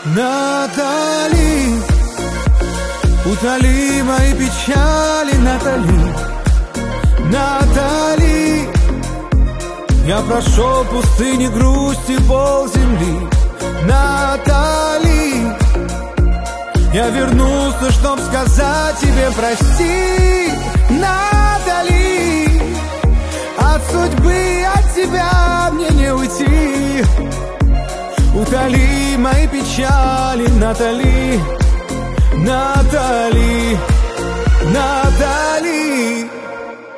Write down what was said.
Натали, утоли мои печали, Натали, Натали. Я прошел пустыни грусти полземли, Натали. Я вернулся, чтоб сказать тебе прости, Натали. От судьбы, от тебя мне не уйти. Утоли мои печали, Натали, Натали, Натали.